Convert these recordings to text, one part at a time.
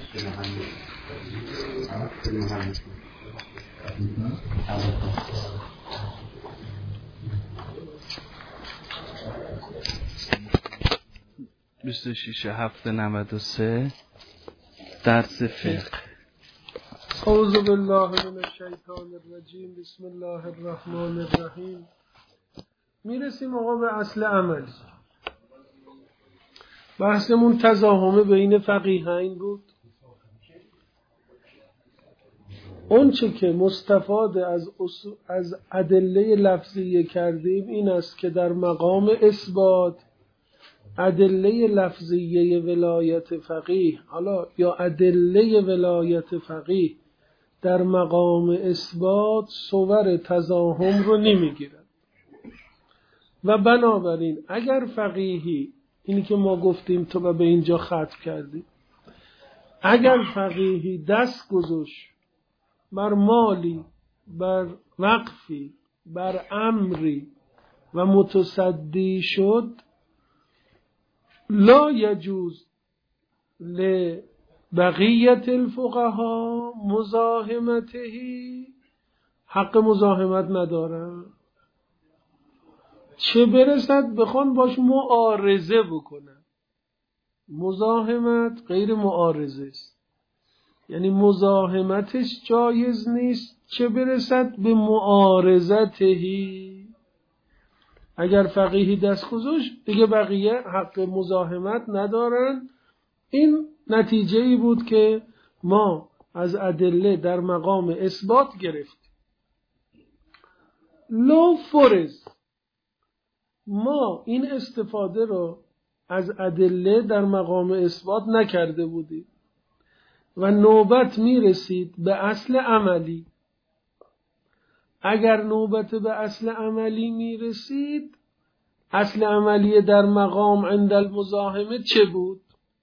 بیست و شیش هفته 93 درس فقه. اعوذ بالله من الشیطان الرجیم. بسم الله الرحمن الرحیم. میرسیم آقا به اصل عملی. بحثمون تزاحم بین فقیهین بود. اون چه که مستفاد از ادله لفظیه کردیم این است که در مقام اثبات ادله لفظیه ولایت فقیه، حالا یا ادله ولایت فقیه در مقام اثبات صور تزاحم رو نمیگیرن و بنابراین اگر فقیهی، اینی که ما گفتیم تو و به اینجا ختم کردیم، اگر فقیهی دست گذاشت بر مالی، بر وقفی، بر امری و متصدی شد، لا یجوز لبقیت الفقهاء مزاحمته، حق مزاحمت ندارن، چه برسد بخوان باش معارضه بکنن. مزاحمت غیر معارضه است، یعنی مزاحمتش جایز نیست، چه برسد به معارضتهی. اگر فقیهی دست گذاشت دیگه بقیه حق مزاحمت ندارن. این نتیجه ای بود که ما از ادله در مقام اثبات گرفتیم. لو فرض ما این استفاده رو از ادله در مقام اثبات نکرده بودیم و نوبت میرسید به اصل عملی. اگر نوبت به اصل عملی میرسید، اصل عملی در مقام عند المزاحمه چه بود؟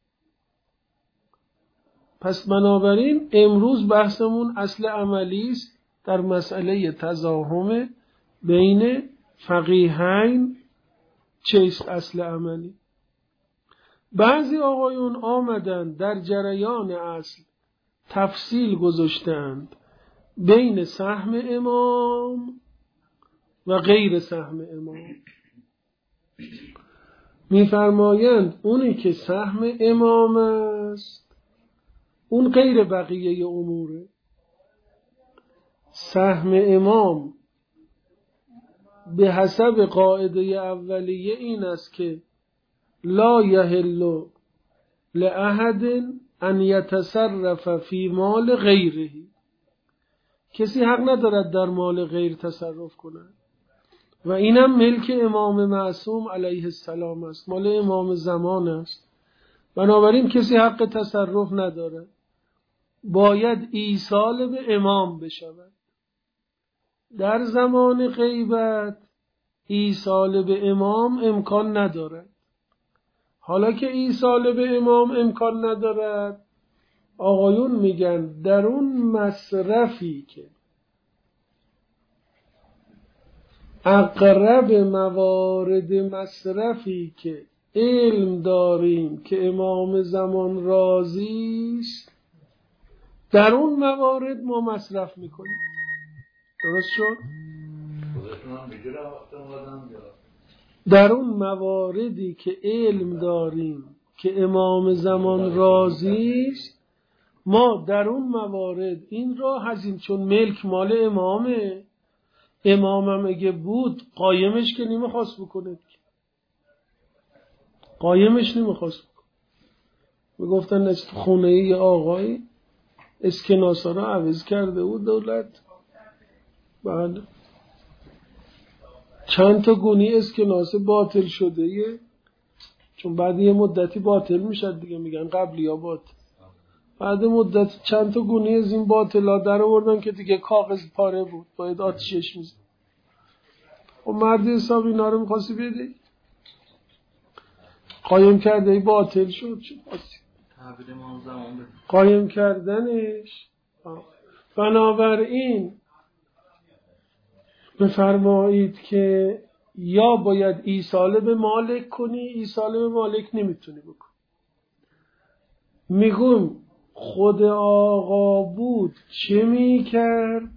پس بنابراین امروز بحثمون اصل عملی است در مسئله تزاحم بین فقیهین. چیست اصل عملی؟ بعضی آقایون آمدن در جریان اصل تفصیل گذاشتند بین سهم امام و غیر سهم امام. میفرمایند اونی که سهم امام است اون غیر بقیه اموره. سهم امام به حسب قاعده اولیه این است که لا یحل لأحد ان یتصرف فی مال غیره، کسی حق ندارد در مال غیر تصرف کند و اینم ملک امام معصوم علیه السلام است، مال امام زمان است. بنابراین کسی حق تصرف ندارد، باید ایصال به امام بشود. در زمان غیبت ایصال به امام امکان ندارد. حالا که ایصال به امام امکان ندارد، آقایون میگن در اون مصرفی که اقرب موارد مصرفی که علم داریم که امام زمان راضی است، در اون موارد ما مصرف میکنیم. درست شد؟ در اون مواردی که علم داریم که امام زمان راضی است، ما در اون موارد این را هزینه، چون ملک مال امامه، امامم اگه بود قایمش که نمیخواست بکنه، قایمش نمیخواست بکنه. میگفتن نشت خونه یه آقایی اسکناسا را عوض کرده بود دولت، بعد چند تا گونی اسکناس باطل شده یه، چون بعد یه مدتی باطل میشد دیگه، میگن قبلی یا باطل، بعد مدت چند تا گونی از این باطلا در آوردن که دیگه کاغذ پاره بود، باید آتیشش میزد. و مرد حساب اینا رو میخواستی بدی، قایم کرده ای باطل شد. قایم کردنش. بنابراین بفرمایید که یا باید ایصال به مالک کنی، ایصال به مالک نمیتونی بکن. میگم خود آقا بود چه می کرد؟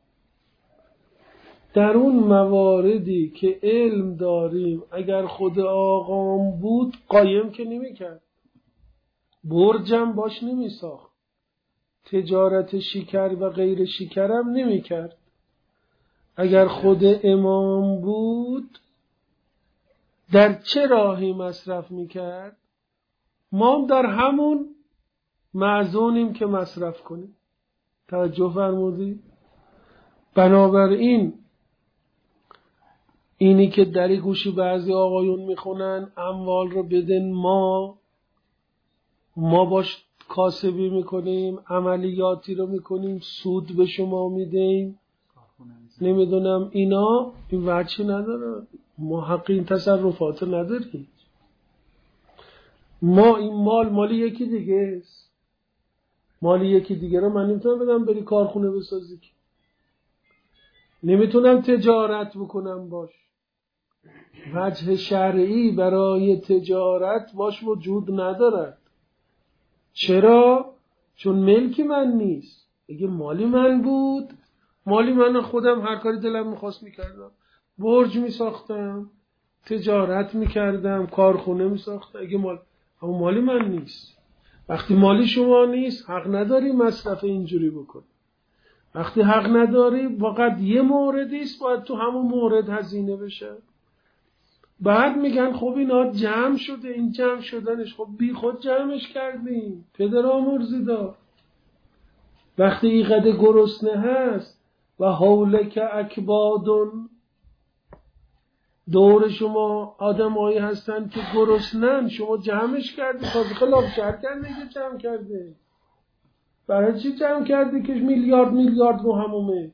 در اون مواردی که علم داریم اگر خود آقام بود قایم که نمی کرد، برجم باش نمی ساخت، تجارت شکر و غیر شکرم نمی کرد. اگر خود امام بود در چه راهی مصرف می کرد؟ ما در همون معزونیم که مصرف کنیم. توجه فرمودید؟ بنابراین اینی که در گوشی بعضی آقایون میخونن اموال رو بدن ما باش کاسبی میکنیم، عملیاتی رو میکنیم، سود به شما میدیم، نمیدونم اینا، این وجهی نداره. ما حق این تصرفات نداریم. ما این مال یکی دیگه است. مال یکی دیگه رو من نمیتونم بدم بری کارخونه بسازی، نمیتونم تجارت بکنم باش. وجه شرعی برای تجارت باش وجود ندارد. چرا؟ چون ملک من نیست. اگه مالی من بود، مالی من خودم هر کاری دلم میخواست میکردم، برج میساختم، تجارت میکردم، کارخونه میساختم. اگه مالی من نیست. وقتی مالی شما نیست حق نداری مصرف اینجوری بکن. وقتی حق نداری فقط یه موردی است باید تو همون مورد هزینه بشه. بعد میگن خب اینا جمع شده، این جمع شدنش خب بی خود جمعش کردیم پدر آمرزیدا. وقتی این قدر گرسنه هست و حولک اکبادون، دور شما آدمایی هستن که گرسنن، شما جمعش کردی، تازه خلاف شرط نگه جمع کرده. برای چی جمع کردی که میلیارد رو همومه؟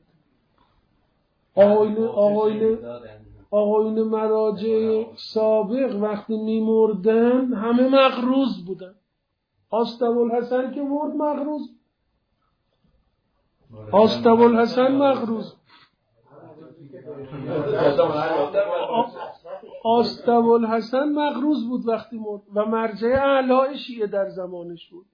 آقایون مراجع سابق وقتی میمردن همه مغروض بودن. آستابالحسن که مرد مغروض، آستابالحسن مغروض بود وقتی مرد و مرجع اعلی شیعه در زمانش بود.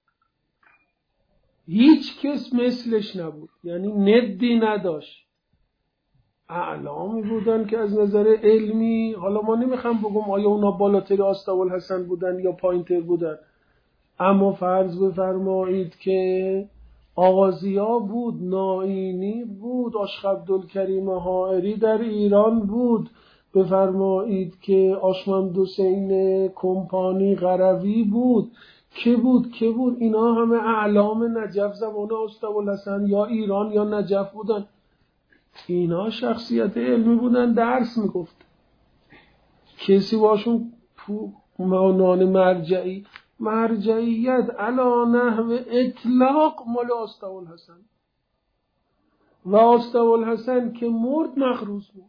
هیچ کس مثلش نبود، یعنی ندی نداشت. اعلامی بودن که از نظر علمی، حالا ما نمیخوام بگم آیا اونا بالاتر آستابالحسن بودن یا پایینتر بودن، اما فرض بفرمایید که آغازیا بود، نائینی بود، آشق عبدالکریم حائری در ایران بود، بفرمایید که آشمند حسین کمپانی قروی بود، که بود اینا همه اعلام نجف زمان آستابالحسن یا ایران یا نجف بودن. اینا شخصیت علمی بودن، درس میگفت. کسی باشون معنان مرجعیت علا نحو اطلاق مال آستابالحسن و آستابالحسن که مرد مغروض بود.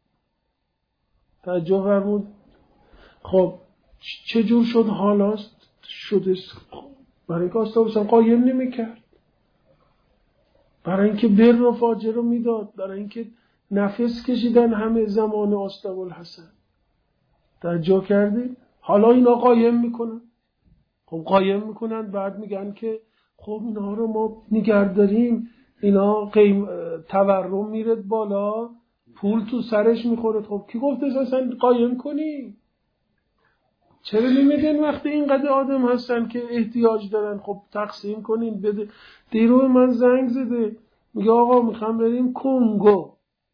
توجه فرمود. خب چجور شد حالاست شده؟ برای اینکه آستابالحسن قایم نمیکرد، برای اینکه بر و فاجر رو میداد، برای اینکه نفس کشیدن همه زمان آستابالحسن. توجه کردید؟ حالا اینا قایم میکنن. خب قایم میکنن، بعد میگن که خب اینا رو ما نگهداریم، اینا تورم میرد بالا، پول تو سرش میخوره. خب کی گفته اصلا قایم کنی؟ چرا نمیدن وقتی اینقدر آدم هستن که احتیاج دارن؟ خب تقسیم کنین بده. دیرو من زنگ زده میگه آقا میخوام بریم کنگو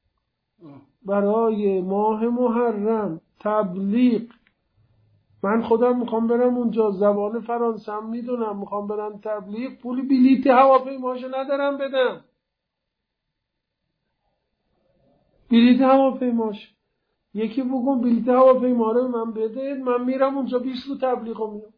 برای ماه محرم تبلیغ. من خودم میخوام برم اونجا، زبان فرانسه هم میدونم، میخوام برم تبلیغ، پول بلیط هواپیماشو ندارم بدم. بلیط هواپیماش یکی بگم بلیط هواپیما رو من بده، من میرم اونجا 20 رو تبلیغ میام.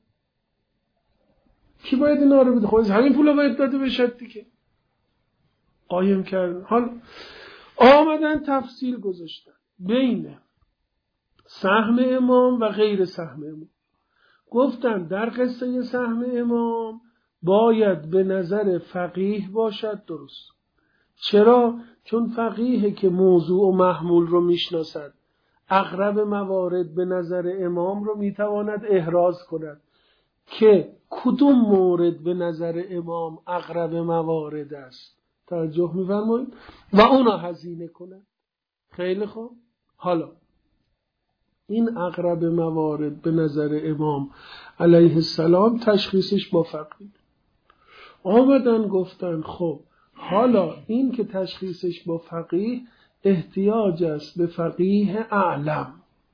کی باید اینا رو بده؟ خب همین پولا باید داده بشه دیگه. قایم کردن. حال آمدن تفصیل گذاشتن بین سهم امام و غیر سهم امام. گفتن در قصه سهم امام باید به نظر فقیه باشد. درست. چرا؟ چون فقیه که موضوع و محمول رو میشناسد، اغلب موارد به نظر امام رو میتواند احراز کند. که کدوم مورد به نظر امام اقرب موارد است، توجه می‌فرمایید، و اونا هزینه کنند. خیلی خوب. حالا این اقرب موارد به نظر امام علیه السلام تشخیصش با فقیه. آمدن گفتن خب حالا این که تشخیصش با فقیه احتیاج است به فقیه اعلم،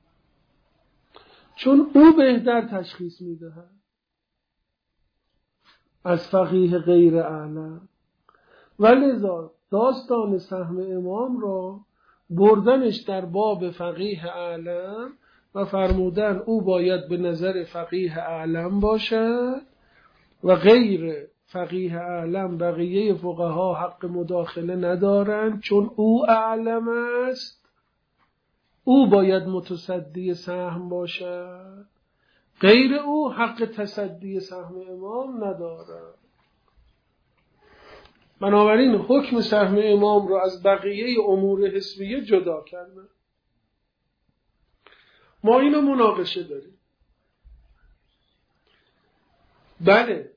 چون او بهتر تشخیص میدهد از فقیه غیر اعلم. ولذا داستان سهم امام را بردنش در باب فقیه اعلم و فرمودن او باید به نظر فقیه اعلم باشد و غیر فقیه اعلم بقیه فقها حق مداخله ندارند، چون او اعلم است، او باید متصدی سهم باشد، غیر او حق تصدی سهم امام ندارد. بنابراین حکم سهم امام را از بقیه امور حسبیه جدا کردن. ما اینو مناقشه داریم. بله،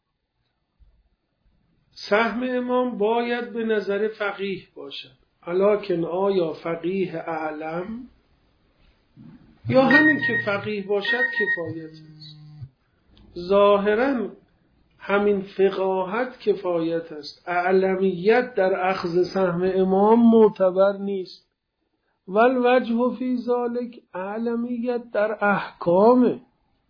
سهم امام باید به نظر فقیه باشد، ولکن آیا فقیه اعلم یا همین که فقیه باشد کفایت است؟ ظاهراً همین فقاهت کفایت است. اعلمیت در اخذ سهم امام معتبر نیست. والوجه فی ذلک، اعلمیت در احکامه.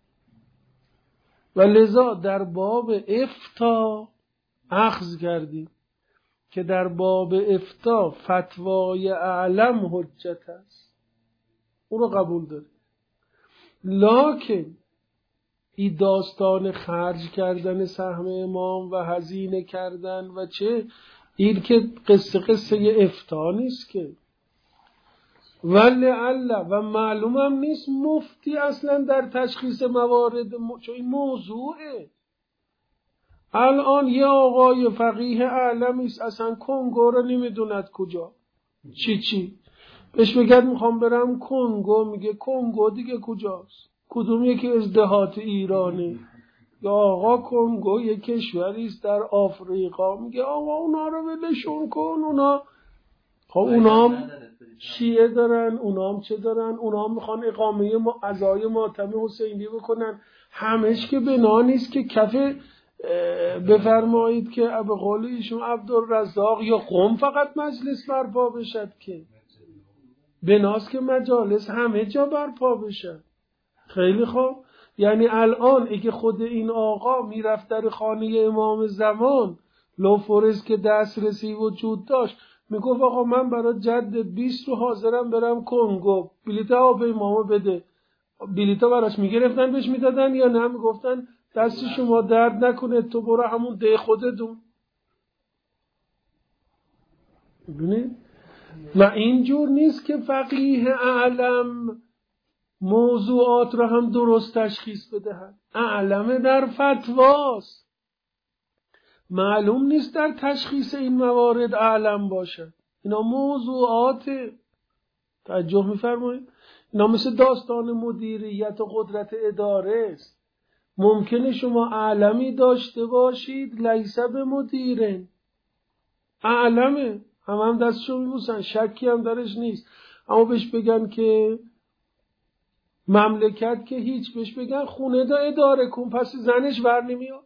و لذا در باب افتاء اخذ کردیم که در باب افتاء فتوای اعلم حجت است، او رو قبول داریم. لکن این داستان خرج کردن سهم امام و هزینه کردن و چه، این که قصه افتاء نیست که، ولعل و معلوم هم نیست مفتی اصلا در تشخیص موارد چون این موضوعه. الان یه آقای فقیه اعلمی است، اصلا کنگو رو نمیدوند کجا چی بهش بگد میخوام برم کنگو، میگه کنگو دیگه کجاست، کدوم یکی ازدهات ایرانی، یا آقا کنگو یک کشوری است در آفریقا، میگه آقا اونا رو ولشون کن، اونا خب اونا هم شیعه دارن، اونا هم چه دارن، اونا هم میخوان اقامه عزای ماتم حسینی بکنن، همش که بنا نیست که کف بفرمایید که به قول ایشون عبدالرزاق یا قم فقط مجلس برپا بشد، که بناست که مجالس همه جا برپا بشد. خیلی خوب. یعنی الان اگه خود این آقا میرفت در خانه امام زمان لوفورز که دسترسی وجود داشت، میگفت آقا من برای جد 20 رو حاضرم برم کنگو، بلیط هواپیمامو بده، بلیطا براش میگرفتن بهش میدادن یا نه میگفتن دست شما درد نکنه تو برو همون ده خودتون. ببینید و اینجور نیست که فقیه اعلم موضوعات را هم درست تشخیص بدهد. اعلم در فتواست، معلوم نیست در تشخیص این موارد اعلم باشد. اینا موضوعات، توجه می‌فرمایید؟ اینا مثل داستان مدیریت و قدرت اداره است. ممکنه شما اعلمی داشته باشید لیس به مدیرن، اعلمه، هم دستشو میبوسن، شکی هم درش نیست، اما بهش بگن که مملکت که هیچ، بهش بگن خونه دا اداره کن، پس زنش ور نمیاد.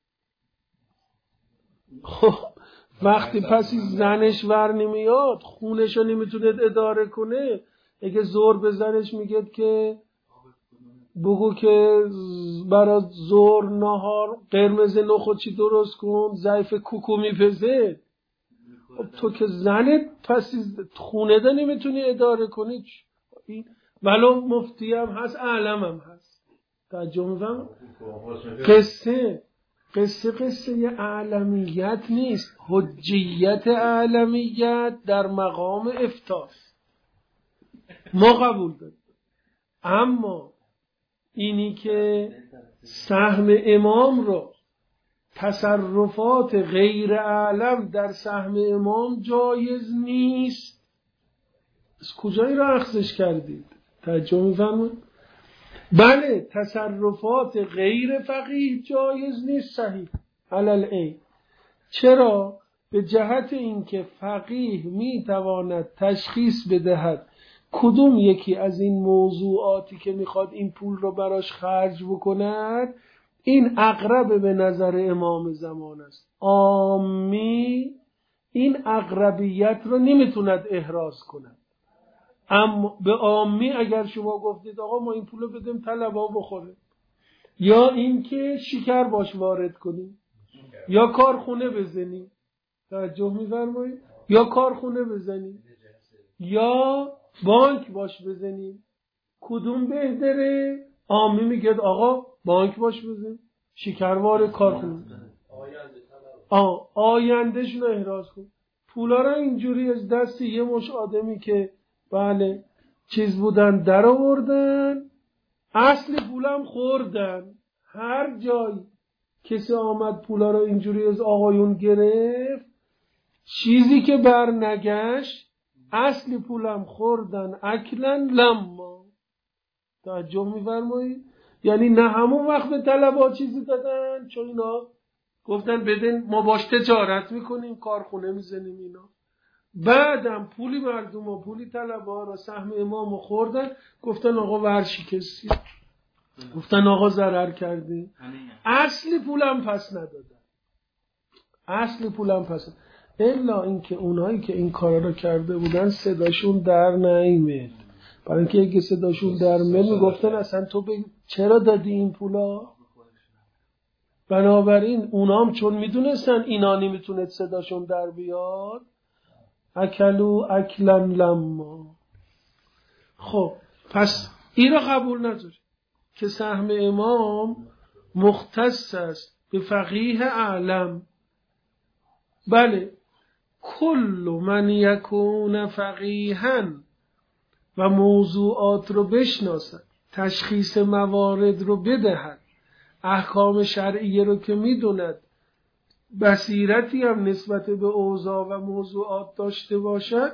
خب وقتی پسی زنش ور نمیاد، خونشو نمیتونه اداره کنه، اگه زور به زنش میگه که بگو که برای زور نهار قرمز نخود چی درست کن، ضعیف کوکو میپزه، تو که زنت پسی خونه دا نمیتونی اداره کنی. ولو مفتی هم هست، اعلم هم هست. توجه می‌فرمایید؟ قصه اعلمیت نیست، حجیت اعلمیت در مقام افتاء ما قبول داریم. اما اینی که سهم امام رو تصرفات غیر اعلم در سهم امام جایز نیست، از کجایی را اخذش کردید؟ توجه می‌فرمایید؟ بله تصرفات غیر فقیه جایز نیست صحیح علل عین. چرا؟ به جهت اینکه فقیه میتواند تشخیص بدهد کدوم یکی از این موضوعاتی که میخواد این پول رو براش خرج بکند این اقرب به نظر امام زمان است. عامی این اقربیت رو نمیتوند احراز کند. اما به عامی اگر شما گفتید آقا ما این پول رو بدیم طلبا بخوره، یا اینکه شکر باش وارد کنیم، یا کارخونه بزنیم، توجه می‌فرمایید، یا کارخونه بزنیم یا بانک باش بزنیم، کدوم بهتره؟ عامی میگه آقا بانک باش بزن، شکروار کارخونه. آیندهش رو احراز کن. پولا رو اینجوری از دست یه مش آدمی که بله چیز بودن در آوردن، اصل پولم خوردن. هر جای کسی آمد پولا رو اینجوری از آقایون گرفت، چیزی که بر نگشت اصل پولم خوردن اکلن لما. توجه می‌فرمایید؟ یعنی نه همون وقت به طلبا چیزی دادن، چون اینا گفتن بدن ما باش تجارت میکنیم کارخونه میزنیم اینا، بعدم پولی مردم و پولی طلبا را سهم امام خوردن، گفتن آقا ورشکستی، گفتن آقا ضرر کردی، اصل پولم پس ندادن، اصل پولم پس ندادن. الا اینکه اونایی که این کارا رو کرده بودن صداشون در نیامد، برای اینکه اگه صداشون در میاد میگفتن اصلا تو چرا دادی این پولا. بنابراین اونام چون میدونستن اینا نمیتونه صداشون در بیاد، اکلو اکلن لما. خب پس این رو قبول نداری که سهم امام مختص است به فقیه اعلم. بله کل من یکون فقیها و موضوعات رو بشناسد، تشخیص موارد رو بدهد، احکام شرعیه رو که میدوند، بصیرتی هم نسبت به اوضاع و موضوعات داشته باشد،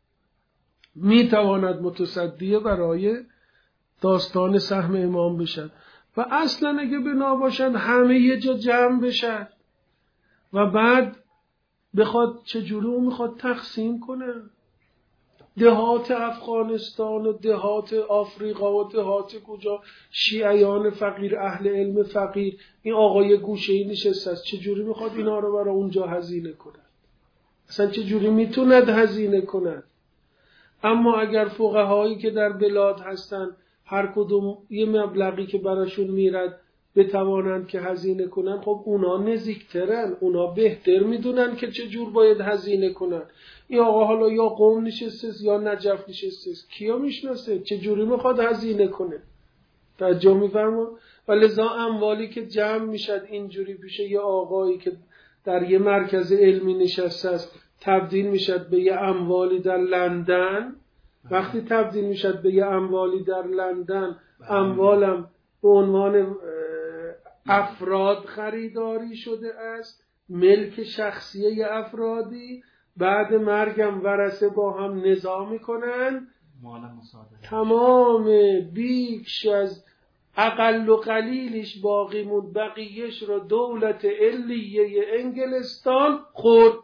میتواند متصدی برای داستان سهم امام بشد. و اصلا اگه بنا باشد همه یه جا جمع بشد و بعد بخواد چجوری اون میخواد تقسیم کنه، دهات افغانستان و دهات آفریقا و دهات کجا شیعیان فقیر، اهل علم فقیر، این آقای گوشه‌ای نشسته است، چجوری میخواد اینا رو برای اونجا هزینه کنه؟ اصلا چجوری میتوند هزینه کنه؟ اما اگر فقهایی که در بلاد هستن هر کدوم یه مبلغی که براشون میرد بتوانند که هزینه کنن، خب اونا نزدیکترن، اونا بهتر میدونن که چجور باید هزینه کنن. این آقا حالا یا قم نشسته یا نجف نشسته، کیا میشناسه؟ چجوری میخواد هزینه کنه؟ توجه میفرما؟ و لذا اموالی که جمع میشد اینجوری پیش یه آقایی که در یه مرکز علمی نشسته است تبدیل میشد به یه اموالی در لندن. وقتی تبدیل میشد به یه اموالی در لندن، اموالم به عنوان افراد خریداری شده است، ملک شخصی افرادی، بعد مرگم ورثه با هم نزاع میکنن، تمام بیش از اقل و قلیلش باقی موند، بقیهش رو دولت علیه انگلستان خورد.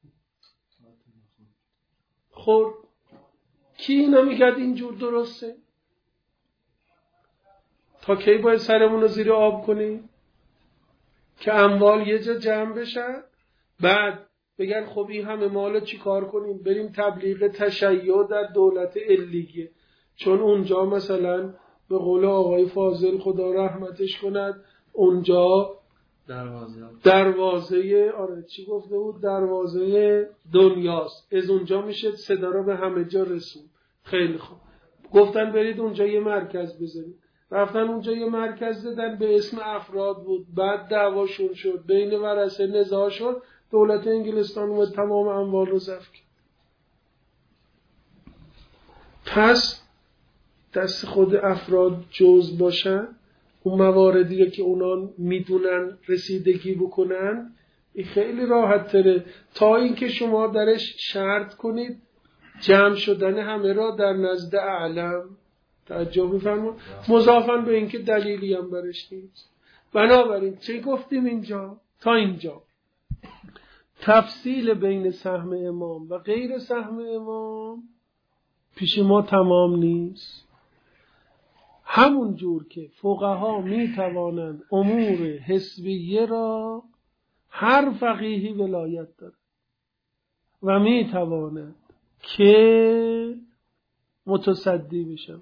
کی اینا میگد اینجور درسته؟ تا کی باید سرمون رو زیر آب کنیم که اموال یه جا جمع بشن، بعد بگن خب این همه مال چی کار کنیم؟ بریم تبلیغ تشیع در دولت علیه، چون اونجا مثلا به قول آقای فاضل خدا رحمتش کند اونجا دروازه چی گفته بود؟ دروازه دنیاست، از اونجا میشه صدا رو به همه جا رسون. خیلی خوب، گفتن برید اونجا یه مرکز بزنید، رفتن اونجا یه مرکز زدن به اسم افراد بود، بعد دعواشون شد، بین ورثه نزاع شد، دولت انگلستان اومد تمام اموال رو ضبط کرد. پس دست خود افراد جزء باشن، اون مواردی که اونا میدونن رسیدگی بکنن، این خیلی راحت تره تا اینکه شما درش شرط کنید جمع شدن همه را در نزد اعلم. توجه بفرمایید. مضافاً به اینکه دلیلی هم برش نیست. بنابراین چه گفتیم اینجا؟ تا اینجا تفصیل بین سهم امام و غیر سهم امام پیش ما تمام نیست. همون جور که فقها می توانند امور حسبیه را هر فقیهی ولایت داره و می توانند که متصدی بشن،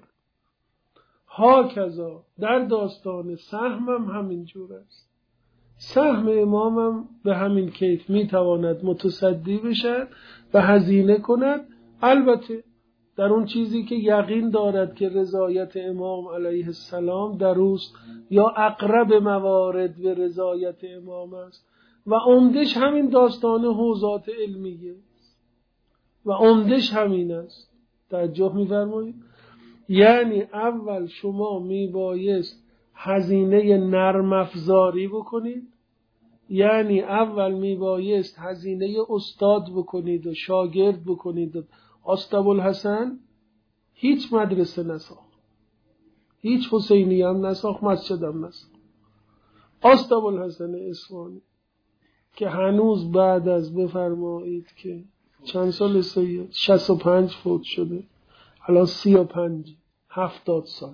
هاکذا در داستان سهم هم همین جور است. سهم امام هم به همین کیف می تواند متصدی بشد و هزینه کند، البته در اون چیزی که یقین دارد که رضایت امام علیه السلام در اوست یا اقرب موارد به رضایت امام است و عمدش همین داستان حوزات علمیه و عمدش همین است. توجه می‌فرمایید؟ یعنی اول شما میبایست هزینه نرم افزاری بکنید، یعنی اول میبایست هزینه استاد بکنید و شاگرد بکنید. آستابوالحسن هیچ مدرسه نساخت، هیچ حسینی هم نساخت، مسجد هم نساخت. آستابوالحسن اصفهانی که هنوز بعد از بفرمایید که چند سال سید 65 فوت شده، الان 35 70 سال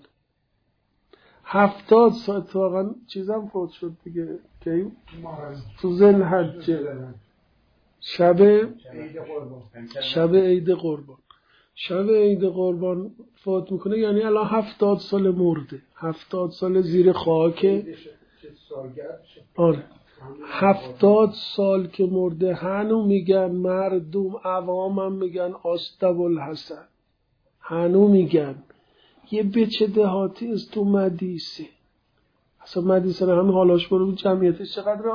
70 سال اتفاقا چیزم فوت شد دیگه که تو ذوالحجه شب عید قربان فوت میکنه، یعنی الان 70 سال مرده، 70 سال زیر خاک. آره 70 سال که مرده. هنو میگن مردم عوامم میگن آستابوالحسن، هنو میگن یه بچه دهاتی از تو مدیسه. اصلا مدیسه رو همین حالاش برو جمعیتش چقدره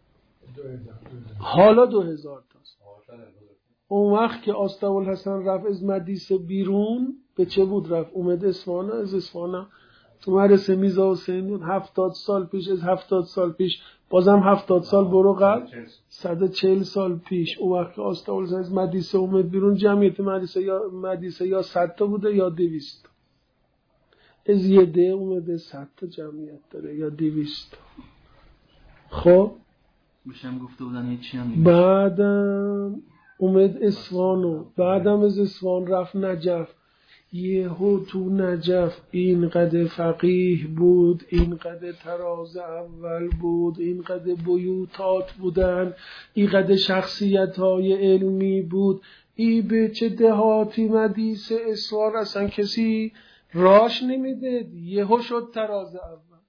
حالا 2000 تاست. اون وقت که آستابوالحسن رفت از مدیسه بیرون به چه بود رفت؟ اومد اصفهان، از اصفهان تو مدرسه میرزا حسین بود. 70 سال پیش، از 70 سال پیش بازم 70 سال برو قبل 140 سال پیش اون وقت که آستابوالحسن از مدیسه اومد بیرون جمعیت مدیسه یا 100 تا بوده یا 200. از یه ده اومده 100 تا جمعیت داره یا 200. خب میشم گفته بودن هیچی هم. بعدم اومد اصفهانو، بعدم از اصفهان رفت نجف. یهو تو نجف اینقدر فقیه بود، اینقدر تراز اول بود، اینقدر بیوتات بودن، اینقدر شخصیت های علمی بود. ای به چه دهاتی مدیسه اصفهان اصلا کسی راش نمیده. یهو شد تراز اول.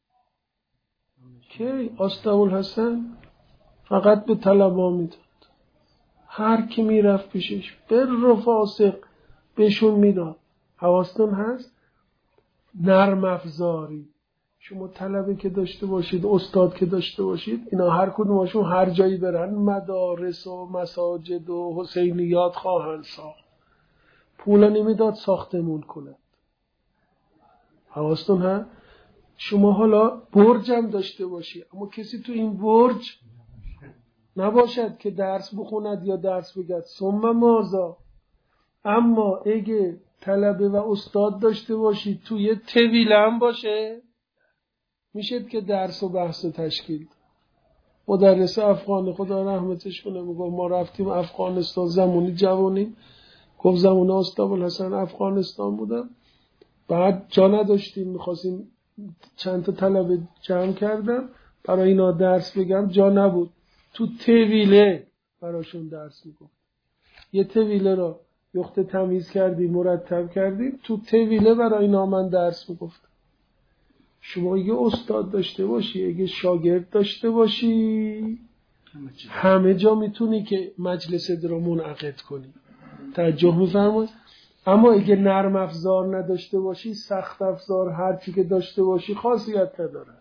که آستابوالحسن فقط به طلبا میداد، هر کی میرفت پیشش بر و فاسق بهشون میداد. حواستون هست؟ نرم افزاری. شما طلبه که داشته باشید، استاد که داشته باشید، اینا هر کدومشون هر جایی برن مدارس و مساجد و حسینیات خواهند ساخت. پولا نمیداد ساختمون کنند. حواستون هست؟ شما حالا برج هم داشته باشید، اما کسی تو این برج نباشد که درس بخوند یا درس بگد. ثم مازا. اما اگه طلبه و استاد داشته باشید توی طویله هم باشه، میشد که درس و بحث و تشکیل. مدرس افغان خدا رحمتش کنه میگه ما رفتیم افغانستان زمانی جوانی، گفت زمان آستابوالحسن افغانستان بودم، بعد جا نداشتیم میخواستیم چند تا طلبه جمع کردم برای اینا درس بگم، جا نبود. تو طویله براشون درس میگفت. یه طویله را یخت تمیز کردیم، مرتب کردیم، تو طویله برای اینا من درس میگفت. شما اگه استاد داشته باشی، اگه شاگرد داشته باشی، همه جا میتونی که مجلس رو منعقد کنی. توجه میفرمایید؟ اما اگه نرم افزار نداشته باشی، سخت افزار هر چی که داشته باشی خاصیت ندارد.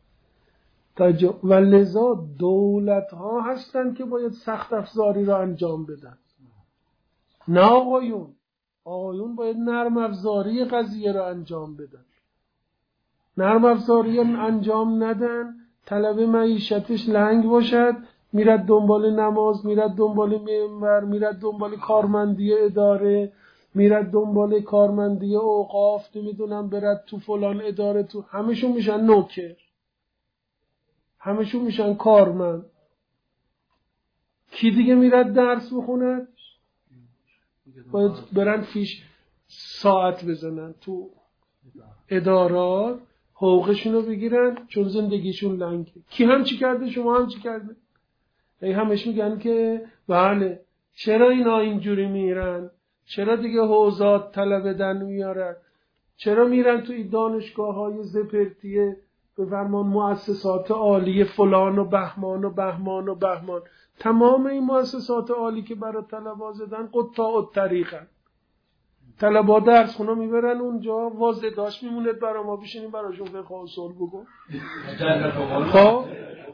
و لذا دولت ها هستن که باید سخت افزاری را انجام بدن، نه آقایون. آقایون باید نرم افزاری قضیه را انجام بدن. نرم افزاری انجام ندن، طلب معیشتش لنگ باشد، میرد دنبال نماز، میرد دنبال منبر، میرد دنبال کارمندی اداره، میرد دنبال کارمندی اوقاف، نمیدونم برد تو فلان اداره، تو همشون میشن نوکر، همشون میشن کارمند. کی دیگه میرد درس بخوند؟ باید برن فیش ساعت بزنن تو ادارات، حقوقشونو بگیرن، چون زندگیشون لنگه. کی هم چی کرده؟ شما هم چی کرده؟ همش میگن که بله چرا اینا اینجوری میرن، چرا دیگه حوزات طلب دن میارن، چرا میرن تو این دانشگاه های زپرتیه به فرمان مؤسسات عالی فلان و بهمان و بهمان و بهمان. تمام این مؤسسات عالی که برای طلبا زدن قطاع الطریقن. طلبا درس خونه میبرن اونجا، واضح داشت میموند برای ما بشینیم براشون فقه اصول بگو. خب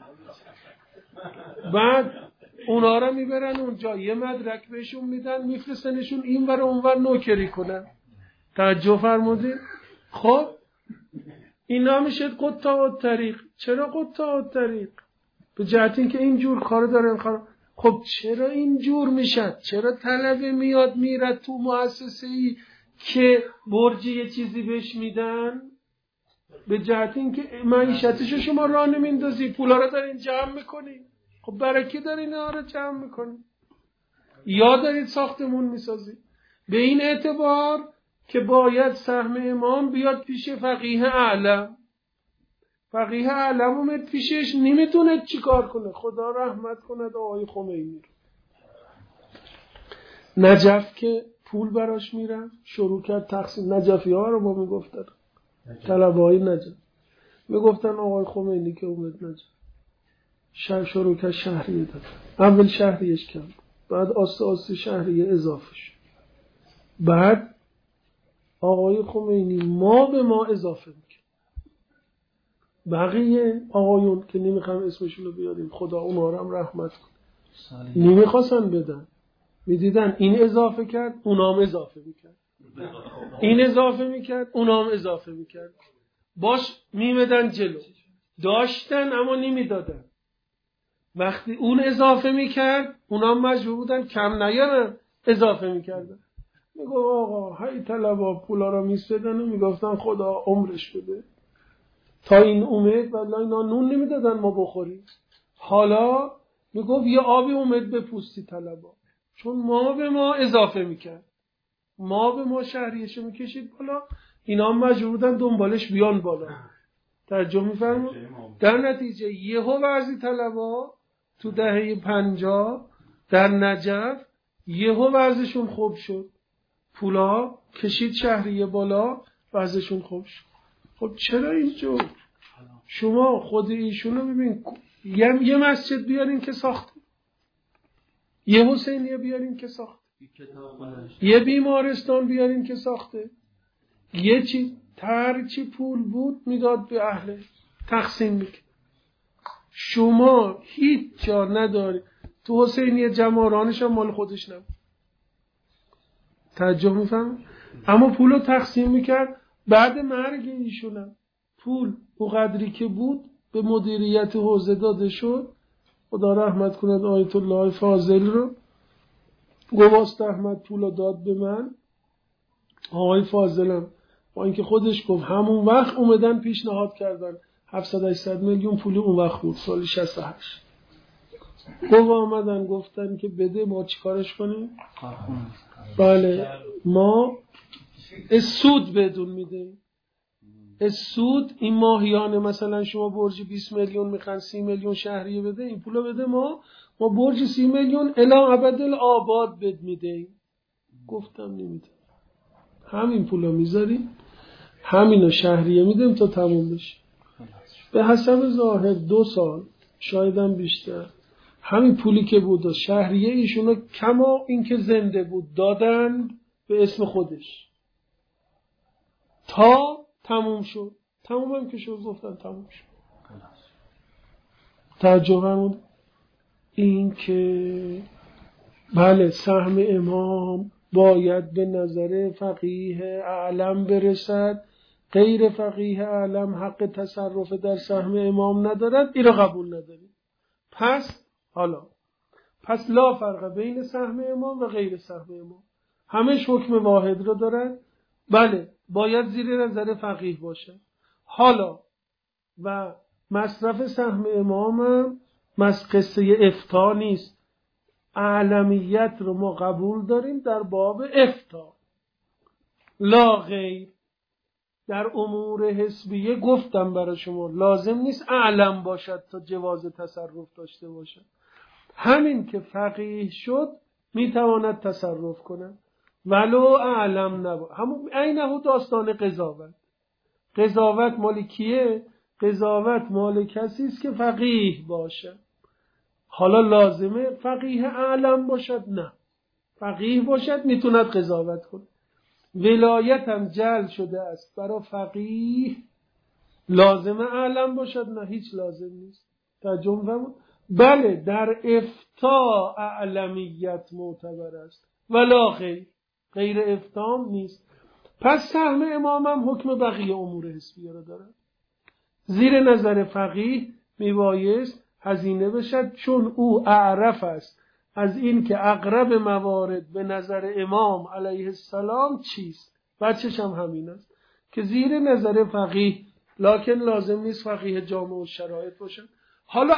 بعد اونا را میبرن اونجا، یه مدرک بهشون میدن، میفرستنشون این ور اون ور نوکری کنن. توجه فرمودید؟ خب اینا میشه قطاع الطریق. چرا قطاع الطریق؟ به جهت اینکه اینجور کار دارن. خب چرا اینجور میشد؟ چرا طلبه میاد میره تو مؤسسه‌ای که برجی یه چیزی بهش میدن؟ به جهت اینکه معیشتشو شما راه نمیندازی، پولا رو دارین جمع میکنی. خب برای کی دارین اینا رو جمع میکنی؟ یا دارید ساختمون میسازی؟ به این اعتبار که باید سهم امام بیاد پیش فقیه اعلم. فقیه اعلم اومد پیشش، نمیتونه چی کار کنه. خدا رحمت کند آقای خمینی. نجف که پول براش میرن، شروع کرد تقسیم. نجفی ها رو با میگفتن، طلبه های نجف میگفتن آقای خمینی که اومد نجف شروع کرد شهریه داد. اول شهریش کم، بعد آسته آسته شهریه اضافه شد. بعد آقای خمینی ما به ما اضافه میکرد. بقیه آقایون که نمیخوام اسمشون رو بیاریم، خدا اونا رو هم رحمت کن، نمیخواستن بدن، میدیدن این اضافه کرد اونام اضافه میکرد، این اضافه میکرد اونام اضافه میکرد، باش میمدن جلو. داشتن اما نمیدادن. وقتی اون اضافه میکرد اونام مجبور بودن کم نیارن، اضافه میکردن. میگو آقا هی طلبا پولا را میسپدن و میگفتن خدا عمرش بده تا این اومد، والله اینا نون نمیدادن ما بخوریم. حالا میگفت یه آبی اومد به پوستی طلبا، چون ما به ما اضافه میکرد، ما به ما شهریهشو میکشید بالا، اینا مجبور بودن دنبالش بیان بالا. ترجمه میفرمون؟ در نتیجه یهو وضعی طلبا تو دهه 50 در نجف یهو وضعشون خوب شد، پولا کشید شهریه بالا، وضعشون خوب شد. خب چرا اینجور؟ شما خود ایشونو ببین، یه مسجد بیارین که ساخته، یه حسینیه بیارین که ساخته، یه بیمارستان بیارین که ساخته، یه چی هرچی پول بود میداد به اهل، تقسیم میکرد. شما هیچ جا نداری. تو حسینیه جمارانش هم مال خودش نبود، توجه میفهم، اما پولو تقسیم میکرد. بعد مرگ ایشونم پول او قدری که بود به مدیریت حوزه داده شد. خدا رحمت کند آیت الله فاضل رو، گواست احمد پولو داد به من. آقای فاضلم با اینکه خودش گفت همون وقت اومدن پیشنهاد کردن 700-800 میلیون پول اون وقت بود، سال 68. گفت آمدن گفتن که بده، ما چیکارش کنیم؟ بله ما سود بدون میده. سود این ماهیانه، مثلا شما برج 20 میلیون میخوان 30 میلیون شهریه بده، این پولو بده، ما برج 30 میلیون الی ابدالآباد بد میدیم. گفتم نمیده، همین پولو میذاریم، همینو شهریه میدیم تا تموم بشه. به حسب ظاهر 2 سال شایدم بیشتر همین پولی که بود و شهریه ایشونو کما این که زنده بود دادن به اسم خودش تا تموم شد. تموم هم که شد گفتن تموم شد. ترجمه این که بله سهم امام باید به نظر فقیه اعلم برسد، غیر فقیه اعلم حق تصرف در سهم امام ندارد، این را قبول نداریم. پس لا فرق بین سهم امام و غیر سهم امام. همش حکم واحد رو دارن. بله باید زیر نظر فقیه باشه. حالا و مصرف سهم امامم قصه افتا نیست. اعلمیت رو ما قبول داریم در باب افتا لا غیر. در امور حسبیه گفتم برای شما لازم نیست اعلم باشد تا جواز تصرف داشته باشد. همین که فقیه شد میتواند تصرف کنه ولو اعلم نبود. همون عینه داستان قضاوت. قضاوت مال کیه؟ قضاوت مال کسی است که فقیه باشه. حالا لازمه فقیه اعلم باشد؟ نه، فقیه باشد میتوند قضاوت کنه. ولایت هم جعل شده است برای فقیه. لازمه اعلم باشد؟ نه، هیچ لازم نیست. ترجمه فرمود. بله در افتا اعلمیت معتبر است ولا غیر. غیر افتام نیست. پس سهم امام هم حکم بقیه امور حسبیه را دارد. زیر نظر فقیه میبایست هزینه بشد، چون او اعرف است از این که اقرب موارد به نظر امام علیه السلام چیست. بچش هم همین است که زیر نظر فقیه، لکن لازم نیست فقیه جامع و شرایط باشد. حالا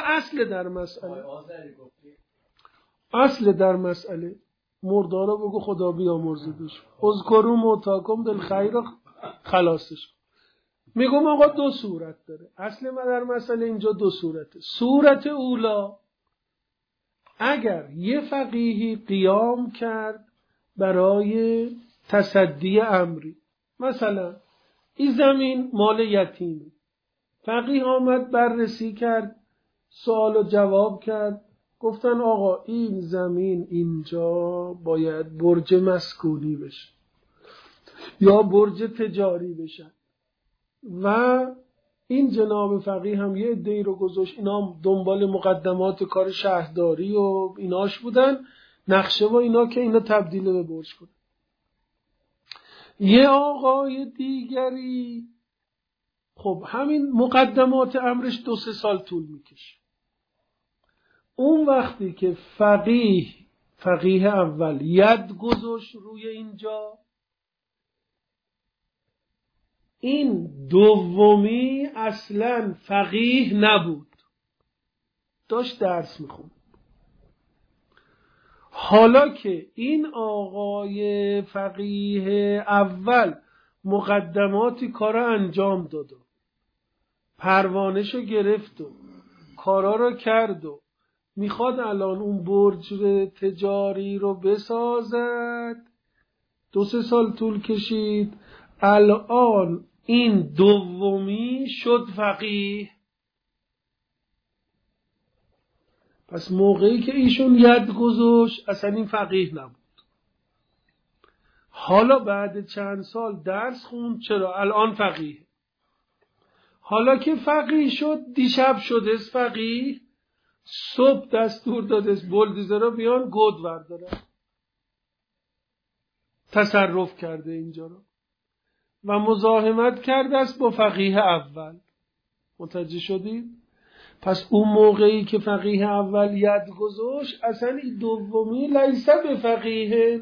اصل در مسئله مردارا بگو خدا بیامرزدش. اذکروا موتاکم بالخیر خلاصش. میگم آقا دو صورت داره. اصل ما در مسئله اینجا دو صورته. صورت اولا، اگر یه فقیهی قیام کرد برای تصدی امری، مثلا این زمین مال یتیمه، فقیه آمد بررسی کرد، سوال و جواب کرد، گفتن آقا این زمین اینجا باید برج مسکونی بشه یا برج تجاری بشه و این جناب فقیه هم یه عده‌ای رو گذاشت، اینا دنبال مقدمات کار شهرداری و ایناش بودن، نقشه و اینا که اینا تبدیل به برج کنه. یه آقای دیگری خب همین مقدمات امرش 2-3 سال طول میکشه. اون وقتی که فقیه اول ید گذاشت روی اینجا، این دومی اصلا فقیه نبود، داشت درس میخوند. حالا که این آقای فقیه اول مقدماتی کار انجام داد و پروانه‌شو گرفت و کارا رو کرد و میخواد الان اون برج تجاری رو بسازد، 2-3 سال طول کشید، الان این دومی شد فقیه. پس موقعی که ایشون ید گذاشت اصلا این فقیه نبود. حالا بعد چند سال درس خوند، چرا الان فقیه. حالا که فقیه شد، دیشب شده فقیه، صبح دستور داده بلدوزرها بیان گود وردارن، تصرف کرده اینجا رو و مزاحمت کرده است با فقیه اول. متوجه شدید؟ پس اون موقعی که فقیه اول ید گذاشت اصلا این دومی لیسه به فقیه.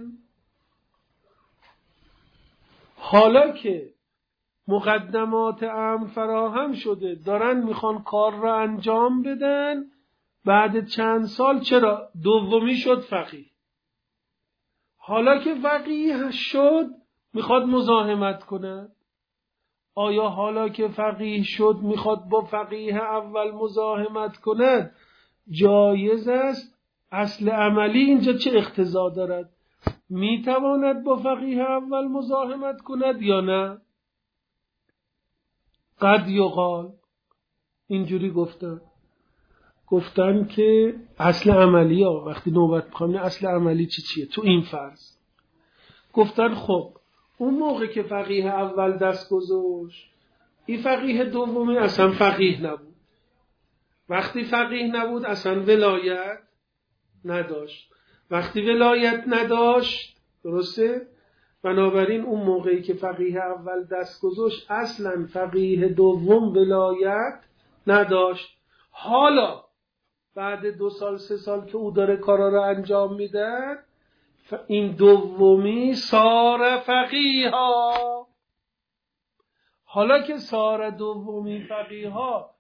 حالا که مقدمات امر فراهم شده، دارن میخوان کار را انجام بدن، بعد چند سال چرا دومی شد فقیه. حالا که فقیه شد میخواد مزاحمت کنه. آیا حالا که فقیه شد میخواد با فقیه اول مزاحمت کند جایز است؟ اصل عملی اینجا چه اقتضا دارد؟ میتواند با فقیه اول مزاحمت کند یا نه؟ قد یقال اینجوری گفتن که اصل عملی ها وقتی نوبت بخوام اصل عملی چیه تو این فرض. گفتن خب اون موقع که فقیه اول دست گذاشت، این فقیه دومی اصلا فقیه نبود. وقتی فقیه نبود اصلا ولایت نداشت. وقتی ولایت نداشت، درسته؟ بنابراین اون موقعی که فقیه اول دست گذاشت اصلا فقیه دوم ولایت نداشت. حالا بعد 2-3 سال که او داره کارا رو انجام میده، این دومی صار فقیها. حالا که صار دومی فقیها،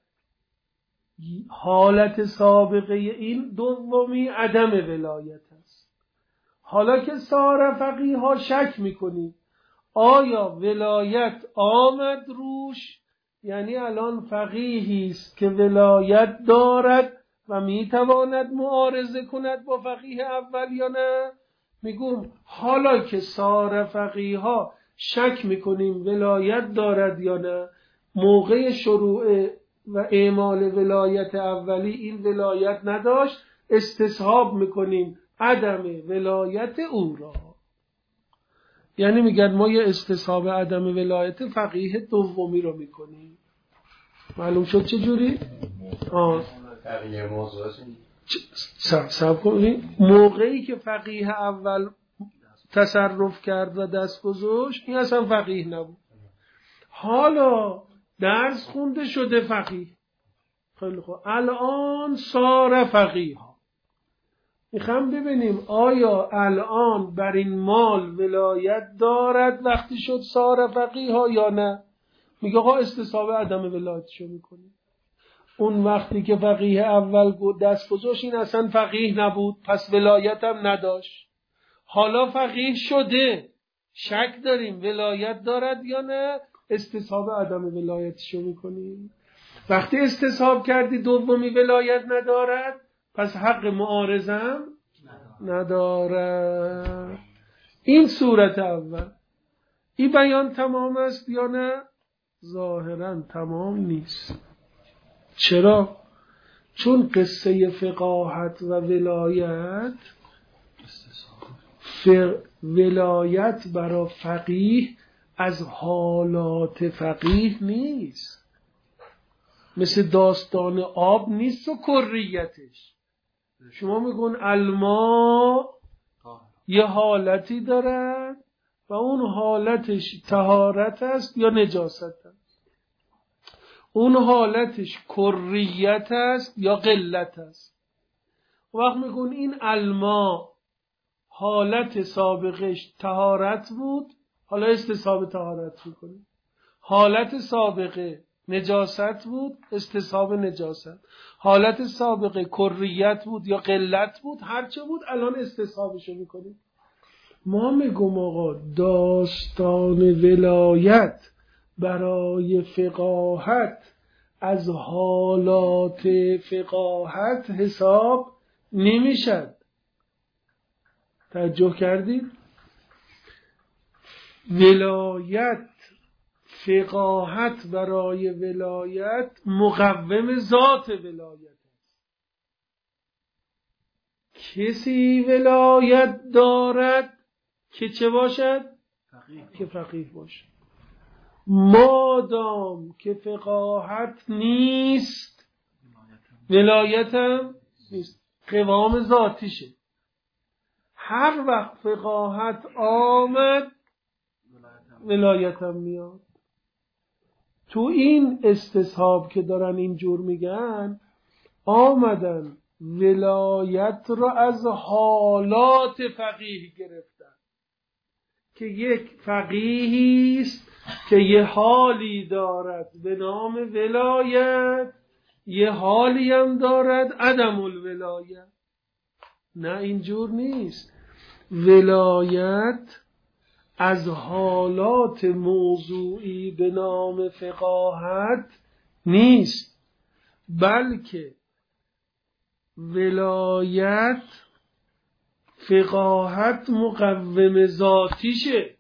حالت سابقه این دومی عدم ولایت است. حالا که صار فقیها شک میکنی آیا ولایت آمد روش، یعنی الان فقیهی است که ولایت دارد و میتواند معارضه کند با فقیه اول یا نه؟ میگم حالا که صار فقیها شک میکنیم ولایت دارد یا نه، موقع شروع و اعمال ولایت اولی این ولایت نداشت، استصحاب میکنیم عدم ولایت او را. یعنی میگن ما یه استصحاب عدم ولایت فقیه دومی رو میکنیم. معلوم شد چه جوری؟ فقیه موضوع سب کنید. موقعی که فقیه اول تصرف کرد و دست گذاشت این اصلا فقیه نبود، حالا درس خونده شده فقیه. خیلی خوب، الان صار فقیه ها. میخوام ببینیم آیا الان بر این مال ولایت دارد وقتی شد صار فقیه ها یا نه؟ میگه آقا استصحاب عدم ولایتشو میکنیم. اون وقتی که فقیه اول دست گذاشت این اصلا فقیه نبود، پس ولایت هم نداشت. حالا فقیه شده، شک داریم ولایت دارد یا نه، استصحاب عدم ولایتشو میکنیم. وقتی استصحاب کردی دومی ولایت ندارد، پس حق معارضم ندارد. این صورت اول. این بیان تمام است یا نه؟ ظاهرا تمام نیست. چرا؟ چون قصه فقاهت و ولایت برای فقیه از حالات فقیه نیست، مثل داستان آب نیست و کریتش. شما میگون الماء یه حالتی دارد و اون حالتش طهارت است یا نجاست است، اون حالتش کریت است یا قلت است. وقت میگون این الماء حالت سابقش طهارت بود، حالا استصحاب طهارت میکنه. حالت سابقه نجاست بود، استصحاب نجاست. حالت سابقه کریت بود یا قلت بود، هرچه بود الان استصحابشو میکنیم. ما میگم آقا داستان ولایت برای فقاهت از حالات فقاهت حساب نمیشد. توجه کردید؟ ولایت، فقاهت برای ولایت مقوم ذات ولایت است. کسی ولایت دارد که چه باشد؟ فقیه. که فقیه باشد. مادام که فقاهت نیست ولایت هم نیست، قوام ذاتیشه. هر وقت فقاهت آمد ولایت هم میاد. تو این استصحاب که دارن اینجور میگن، آمدن ولایت را از حالات فقیه گرفتن که یک فقیهی است که یه حالی دارد به نام ولایت، یه حالی هم دارد عدم الولایت. نه اینجور نیست. ولایت از حالات موضوعی به نام فقاهت نیست، بلکه ولایت فقاهت مقوم ذاتیشه.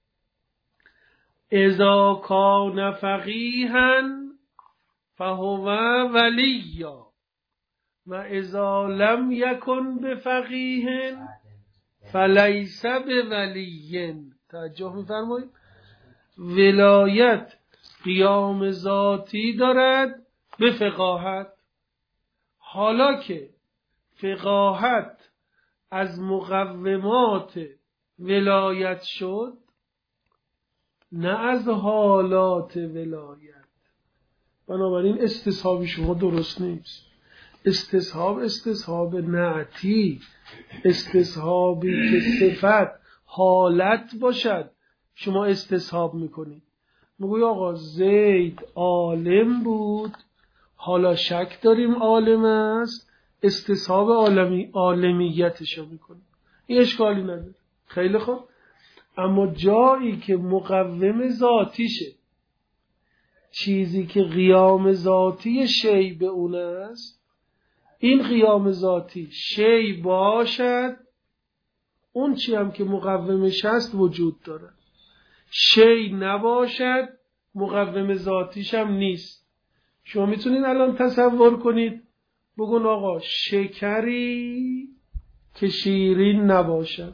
اذا کان فقیها فهو ولیا و اذا لم یکن بفقیه فلیس بولی. توجه می‌فرمایید؟ ولایت قیام ذاتی دارد به فقاهت. حالا که فقاهت از مقومات ولایت شد، نه از حالات ولایت، بنابراین استصحاب شما درست نیست. استصحاب نعتی، استصحابی که صفت حالت باشد شما استصحاب میکنید. میگوی آقا زید عالم بود، حالا شک داریم عالم است، استصحاب عالمیتشو میکنیم، این اشکالی نداره. خیلی خوب. اما جایی که مقوم ذاتیشه، چیزی که قیام ذاتی شی به اون است، این قیام ذاتی شی باشد، اون چی هم که مقومش هست وجود داره. شی نباشد مقوم ذاتیش هم نیست. شما میتونید الان تصور کنید بگون آقا شکری که شیرین نباشد،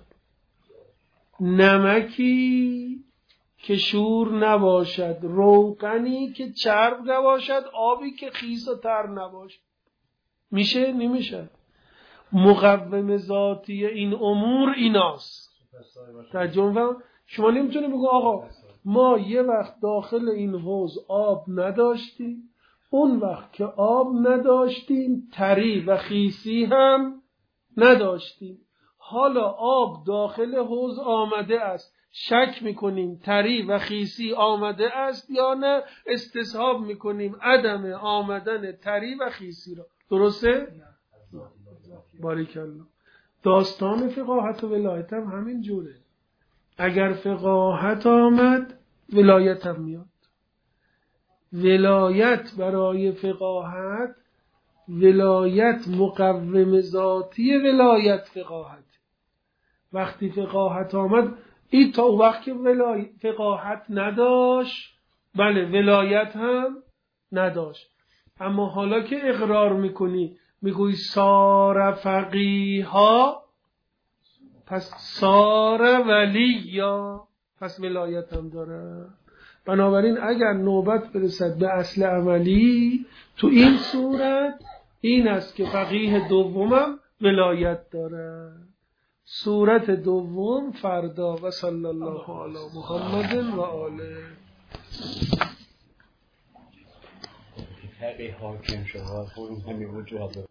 نمکی که شور نباشد، روغنی که چرب نباشد، آبی که خیس و تر نباشد، میشه؟ نمیشه. مقوم ذاتی این امور ایناست. ترجمه شما نمیتونید بگو آقا ما یه وقت داخل این حوض آب نداشتیم، اون وقت که آب نداشتیم تری و خیسی هم نداشتیم، حالا آب داخل حوض آمده است، شک میکنیم تری و خیسی آمده است یا نه، استصحاب میکنیم عدم آمدن تری و خیسی را. درسته؟ باریکالله. داستان فقاهت و ولایت هم همین جوره. اگر فقاهت آمد ولایت هم میاد. ولایت برای فقاهت، ولایت مقوم ذاتی ولایت فقاهت. وقتی فقاهت آمد، این تا وقت که فقاهت نداشت، بله ولایت هم نداشت. اما حالا که اقرار میکنی، میگوی سار فقیها، پس سار ولیا، پس ولایت هم داره. بنابراین اگر نوبت برسد به اصل عملی، تو این صورت این است که فقیه دومم ولایت داره. صورت دوم فردا. و صلی الله علی محمد و آله. فقیه حاکم شد همین وجود